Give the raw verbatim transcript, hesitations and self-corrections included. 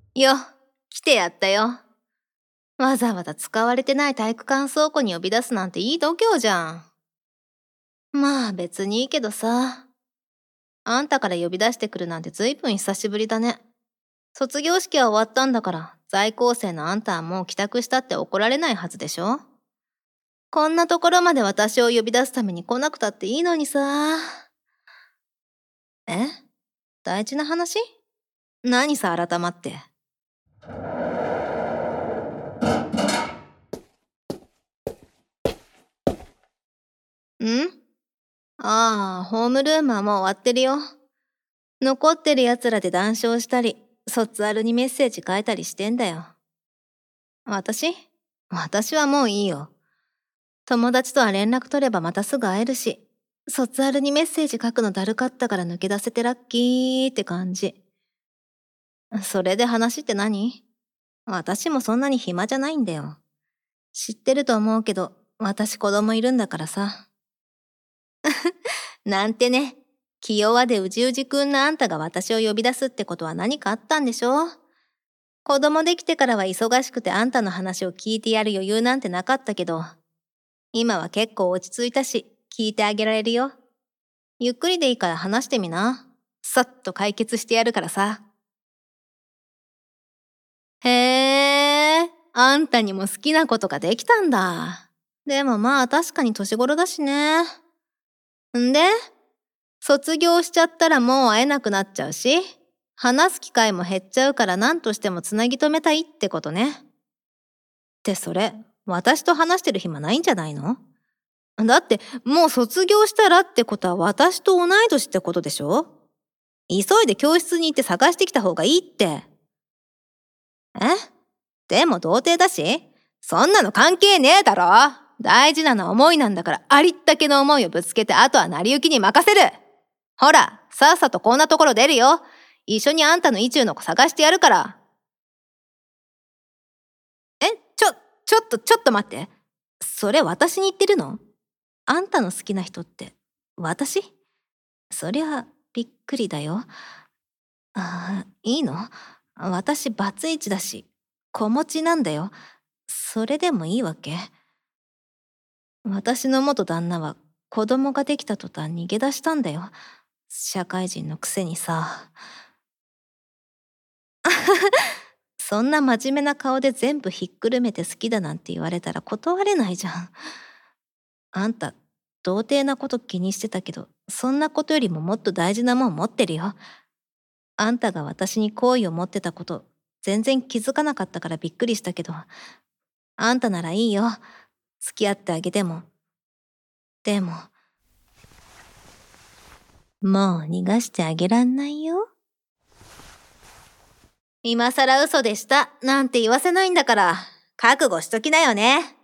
よ、来てやったよ。わざわざ使われてない体育館倉庫に呼び出すなんていい度胸じゃん。まあ別にいいけどさ。あんたから呼び出してくるなんてずいぶん久しぶりだね。卒業式は終わったんだから、在校生のあんたはもう帰宅したって怒られないはずでしょ。こんなところまで私を呼び出すために来なくたっていいのにさ。え？大事な話？何さ改まって。ん？ああ、ホームルームはもう終わってるよ。残ってる奴らで談笑したり、卒アルにメッセージ書いたりしてんだよ。私？私はもういいよ。友達とは連絡取ればまたすぐ会えるし、卒アルにメッセージ書くのだるかったから抜け出せてラッキーって感じ。それで話って何？私もそんなに暇じゃないんだよ。知ってると思うけど、私子供いるんだからさ。なんてね、気弱でうじうじくんなあんたが私を呼び出すってことは何かあったんでしょ？子供できてからは忙しくてあんたの話を聞いてやる余裕なんてなかったけど、今は結構落ち着いたし、聞いてあげられるよ。ゆっくりでいいから話してみな。さっと解決してやるからさ。へえ、あんたにも好きなことができたんだ。でもまあ確かに年頃だしね。んで、卒業しちゃったらもう会えなくなっちゃうし、話す機会も減っちゃうから何としてもつなぎ止めたいってことね。ってそれ、私と話してる暇ないんじゃないの？だってもう卒業したらってことは私と同い年ってことでしょ？急いで教室に行って探してきた方がいいって。え？でも童貞だし、そんなの関係ねえだろ。大事なのは思いなんだから、ありったけの思いをぶつけて、あとは成り行きに任せる。ほら、さっさとこんなところ出るよ。一緒にあんたの意中の子探してやるから。え、ちょ、ちょっと、ちょっと待って。それ私に言ってるの？あんたの好きな人って、私？そりゃ、びっくりだよ。ああ、いいの？私バツイチだし、子持ちなんだよ。それでもいいわけ？私の元旦那は子供ができた途端逃げ出したんだよ。社会人のくせにさ。そんな真面目な顔で全部ひっくるめて好きだなんて言われたら断れないじゃん。あんた、童貞なこと気にしてたけど、そんなことよりももっと大事なもん持ってるよ。あんたが私に好意を持ってたこと、全然気づかなかったからびっくりしたけど、あんたならいいよ。付き合ってあげても。でも、もう逃がしてあげらんないよ。今更嘘でしたなんて言わせないんだから、覚悟しときなよね。